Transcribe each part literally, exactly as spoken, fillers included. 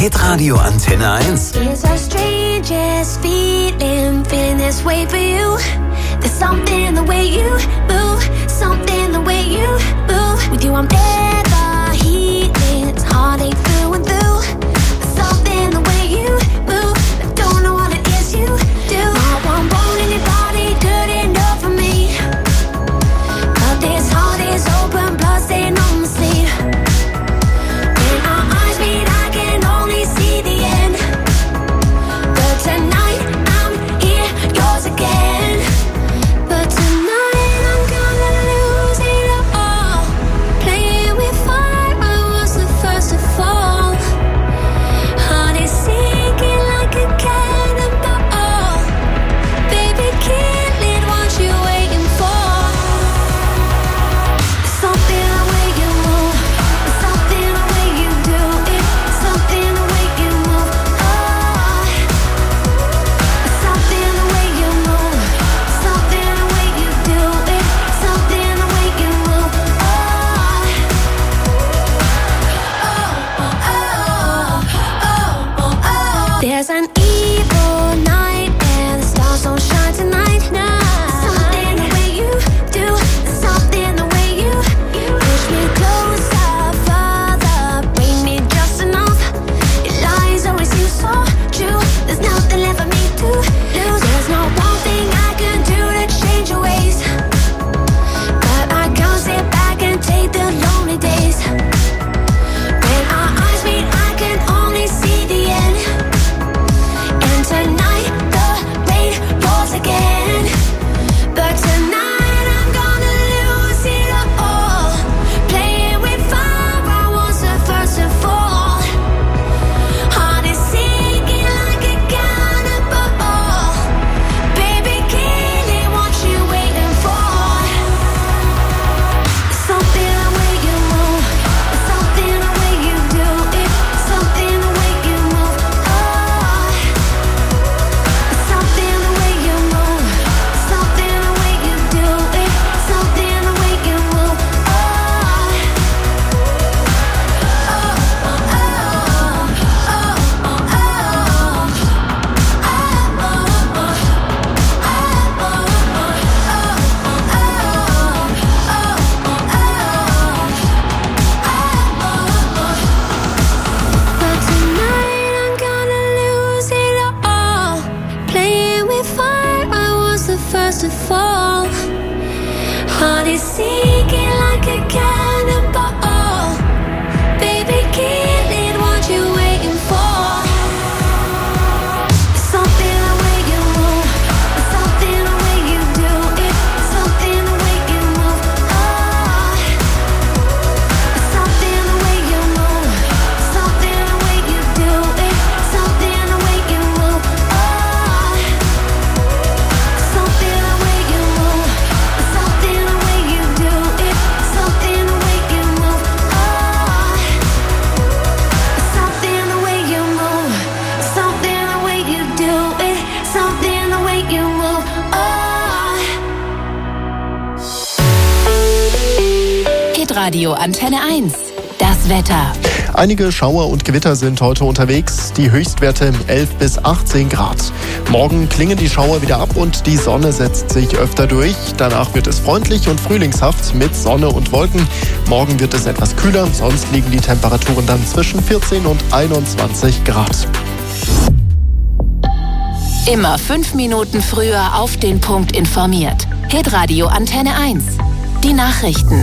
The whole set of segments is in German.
Hitradio Antenne eins. It's our strangest feeling, feeling this way for you. There's something in the way you move, something the way you move. With you I'm never healing, it's heartache through and through. There's something in the way you move, I don't know what it is you do. Now I'm wanting your body, good enough for me. But this heart is open, blood staying on the sleeve. When our eyes meet, I can only see the end. But tonight I'm here, yours again. But tonight I'm gonna lose it all. Playing with fire, I was the first to fall. Heart is sinking like a cannonball. Baby, kill it, what you waiting for? Something the way you move, something the way you do it, something the way you move. Oh, something the way you move, something the way you do it, something the way you move. Oh, oh, oh, oh. There's an evil night and the stars don't shine tonight. Nah. Something the way you do, something the way you push me closer, further, bring me just enough. Your lies always seem so true. There's nothing left for me to lose. There's no one thing I can do to change your ways, but I can't sit back and take the lonely days. When our eyes meet, I can only see the end. And tonight the rain pours again. But tonight I'm gonna lose it all. Playing with fire, I was the first to fall. Heart is sinking like a cannonball. Baby, kill it, what you waiting for? Something the way you move, something the way you do it, something the way you move. Oh, something the way you move, something the way you do it, something the way you move. Oh, oh, oh, oh, But tonight I'm gonna lose it all. Playing with fire, I was the first to fall. Heart is sinking like a cannonball. Baby, kill it, what you waiting for? Something the way you move, something the way you do it, something the way you move. Oh, something the way you move, something the way you do it, something the way you move. Oh, something the way you move, something the way you do it, something the way you move. Oh, something the way you move, something the way you do it, something the way you move. Oh. Hitradio Antenne eins. Das Wetter. Einige Schauer und Gewitter sind heute unterwegs. Die Höchstwerte elf bis achtzehn Grad. Morgen klingen die Schauer wieder ab und die Sonne setzt sich öfter durch. Danach wird es freundlich und frühlingshaft mit Sonne und Wolken. Morgen wird es etwas kühler, sonst liegen die Temperaturen dann zwischen vierzehn und einundzwanzig Grad. Immer fünf Minuten früher auf den Punkt informiert. Hitradio Antenne eins. Die Nachrichten.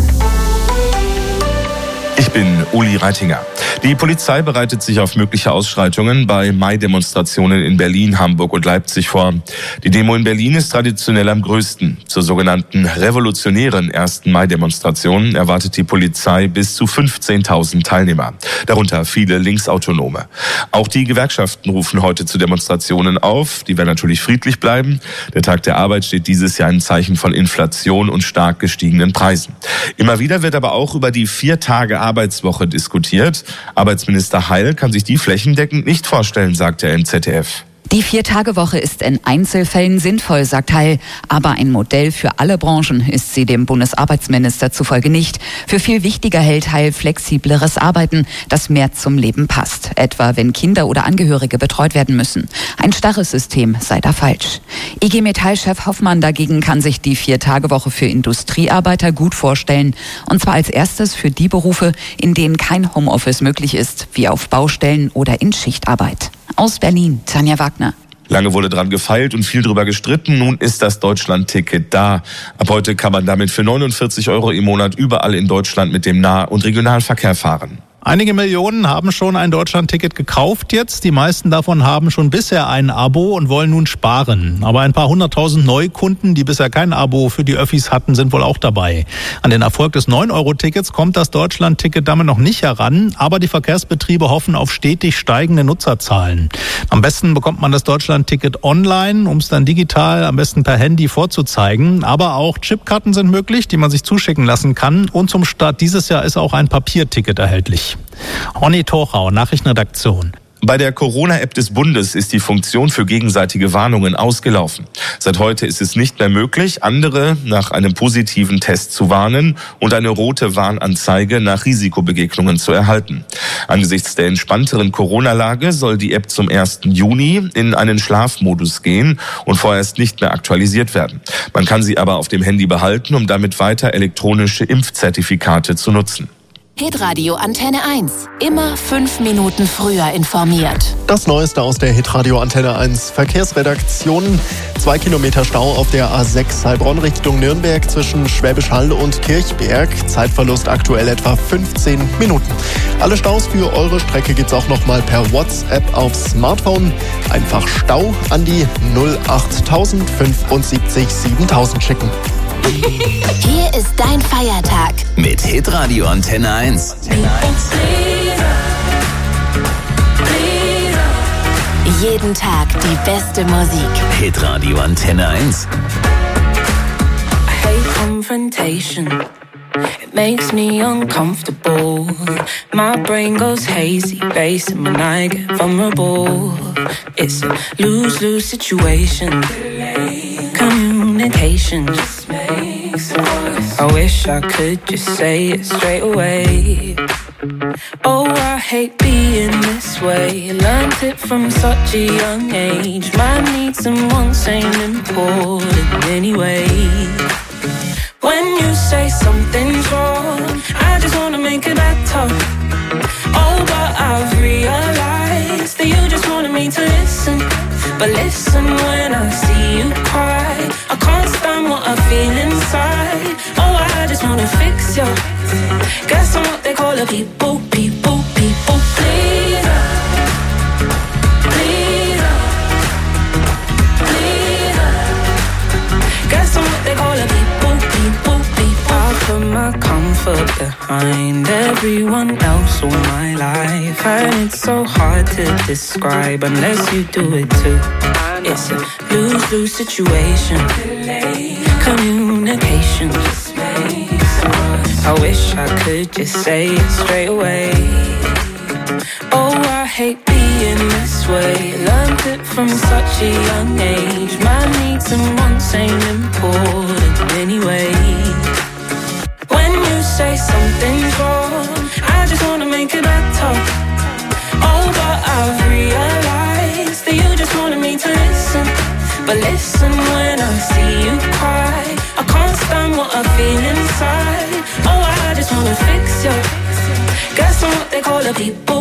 Ich bin Uli Reitinger. Die Polizei bereitet sich auf mögliche Ausschreitungen bei Mai-Demonstrationen in Berlin, Hamburg und Leipzig vor. Die Demo in Berlin ist traditionell am größten. Zur sogenannten revolutionären ersten Mai-Demonstration erwartet die Polizei bis zu fünfzehntausend Teilnehmer, darunter viele Linksautonome. Auch die Gewerkschaften rufen heute zu Demonstrationen auf. Die werden natürlich friedlich bleiben. Der Tag der Arbeit steht dieses Jahr im Zeichen von Inflation und stark gestiegenen Preisen. Immer wieder wird aber auch über die vier Tage Arbeitswoche diskutiert. Arbeitsminister Heil kann sich die flächendeckend nicht vorstellen, sagt er im Z D F. Die Vier-Tage-Woche ist in Einzelfällen sinnvoll, sagt Heil. Aber ein Modell für alle Branchen ist sie dem Bundesarbeitsminister zufolge nicht. Für viel wichtiger hält Heil flexibleres Arbeiten, das mehr zum Leben passt. Etwa wenn Kinder oder Angehörige betreut werden müssen. Ein starres System sei da falsch. I G Metall-Chef Hoffmann dagegen kann sich die Vier-Tage-Woche für Industriearbeiter gut vorstellen. Und zwar als erstes für die Berufe, in denen kein Homeoffice möglich ist, wie auf Baustellen oder in Schichtarbeit. Aus Berlin, Tanja Wagner. Lange wurde dran gefeilt und viel drüber gestritten. Nun ist das Deutschland-Ticket da. Ab heute kann man damit für neunundvierzig Euro im Monat überall in Deutschland mit dem Nah- und Regionalverkehr fahren. Einige Millionen haben schon ein Deutschland-Ticket gekauft jetzt. Die meisten davon haben schon bisher ein Abo und wollen nun sparen. Aber ein paar hunderttausend Neukunden, die bisher kein Abo für die Öffis hatten, sind wohl auch dabei. An den Erfolg des neun Euro Tickets kommt das Deutschland-Ticket damit noch nicht heran. Aber die Verkehrsbetriebe hoffen auf stetig steigende Nutzerzahlen. Am besten bekommt man das Deutschland-Ticket online, um es dann digital, am besten per Handy vorzuzeigen. Aber auch Chipkarten sind möglich, die man sich zuschicken lassen kann. Und zum Start dieses Jahr ist auch ein Papierticket erhältlich. Ronny Torchau, Nachrichtenredaktion. Bei der Corona-App des Bundes ist die Funktion für gegenseitige Warnungen ausgelaufen. Seit heute ist es nicht mehr möglich, andere nach einem positiven Test zu warnen und eine rote Warnanzeige nach Risikobegegnungen zu erhalten. Angesichts der entspannteren Corona-Lage soll die App zum ersten Juni in einen Schlafmodus gehen und vorerst nicht mehr aktualisiert werden. Man kann sie aber auf dem Handy behalten, um damit weiter elektronische Impfzertifikate zu nutzen. Hitradio Antenne eins. Immer fünf Minuten früher informiert. Das Neueste aus der Hitradio Antenne eins Verkehrsredaktion. Zwei Kilometer Stau auf der A sechs Heilbronn Richtung Nürnberg zwischen Schwäbisch Hall und Kirchberg. Zeitverlust aktuell etwa fünfzehn Minuten. Alle Staus für eure Strecke gibt's auch nochmal per WhatsApp aufs Smartphone. Einfach Stau an die null acht null fünf sieben siebentausend schicken. Hier ist dein Feiertag. Mit Hitradio Antenne eins. Jeden Tag die beste Musik. Hitradio Antenne eins. I hate confrontation. It makes me uncomfortable. My brain goes hazy, racing when I get vulnerable. It's a lose-lose situation. Communication just makes it worse. I wish I could just say it straight away. Oh, I hate being this way. Learned it from such a young age. My needs and wants ain't important anyway. When you say something's wrong, I just wanna make it better. Oh, but I've realized that you just wanted me to listen. But listen when I see you cry. I can't stand what I feel inside. Oh, I just wanna fix you. Guess I'm what they call a people, people, people pleaser. Pleaser. Pleaser. Guess I'm what they call a people, people, people. I put my comfort behind everyone else all my life. And it's so hard to describe unless you do it too. It's a lose-lose situation. Communication just makes it worse. I wish I could just say it straight away. Oh, I hate being this way. Learned it from such a young age. My needs and wants ain't important anyway. When you say something's wrong, I just wanna make it better. Oh, but I've realized that you just wanted me to listen. But listen when I see you cry. I can't stand what I feel inside. Oh, I just wanna fix you. Guess I'm what they call a people.